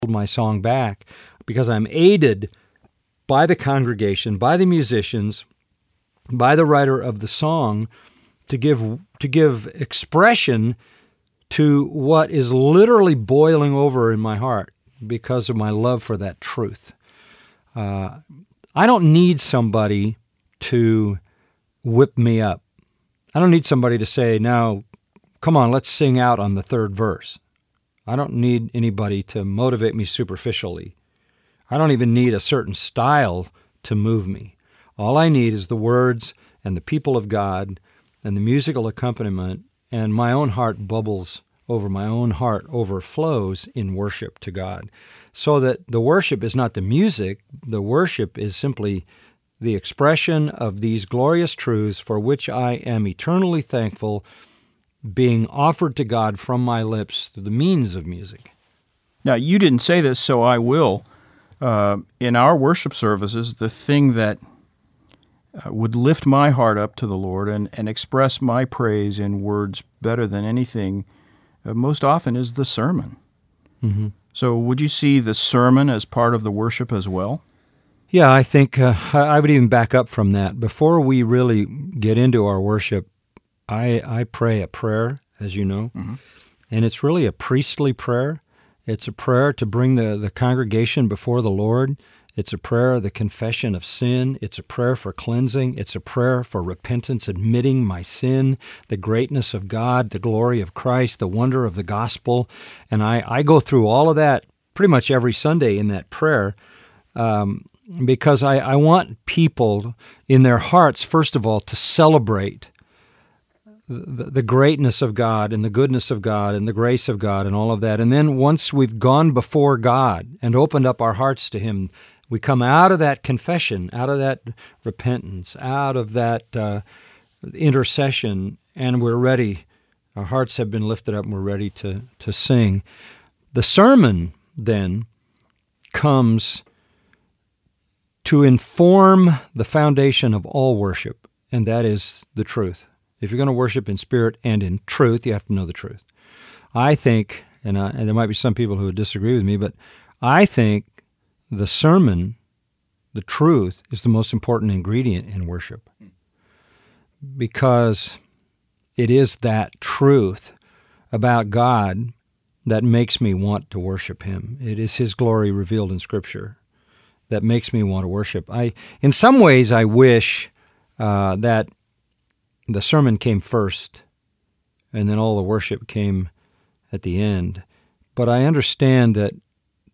my song back because I'm aided by the congregation, by the musicians, by the writer of the song to give expression to what is literally boiling over in my heart because of my love for that truth. I don't need somebody to whip me up. I don't need somebody to say, now, come on, let's sing out on the third verse. I don't need anybody to motivate me superficially. I don't even need a certain style to move me. All I need is the words and the people of God and the musical accompaniment, and my own heart bubbles over, my own heart overflows in worship to God. So that the worship is not the music, the worship is simply the expression of these glorious truths for which I am eternally thankful, being offered to God from my lips through the means of music. Now, you didn't say this, so I will. In our worship services, the thing that would lift my heart up to the Lord and express my praise in words better than anything most often is the sermon. Mm-hmm. So would you see the sermon as part of the worship as well? Yeah, I think I would even back up from that. Before we really get into our worship, I pray a prayer, as you know, Mm-hmm. and it's really a priestly prayer. It's a prayer to bring the congregation before the Lord. It's a prayer of the confession of sin. It's a prayer for cleansing. It's a prayer for repentance, admitting my sin, the greatness of God, the glory of Christ, the wonder of the gospel. And I go through all of that pretty much every Sunday in that prayer because I want people in their hearts, first of all, to celebrate the greatness of God and the goodness of God and the grace of God and all of that. And then once we've gone before God and opened up our hearts to Him, we come out of that confession, out of that repentance, out of that intercession, and we're ready. Our hearts have been lifted up and we're ready to sing. The sermon, then, comes to inform the foundation of all worship, and that is the truth. If you're going to worship in spirit and in truth, you have to know the truth. I think, and there might be some people who would disagree with me, but I think the sermon, the truth, is the most important ingredient in worship because it is that truth about God that makes me want to worship Him. It is His glory revealed in Scripture that makes me want to worship. In some ways, I wish that the sermon came first, and then all the worship came at the end. But I understand that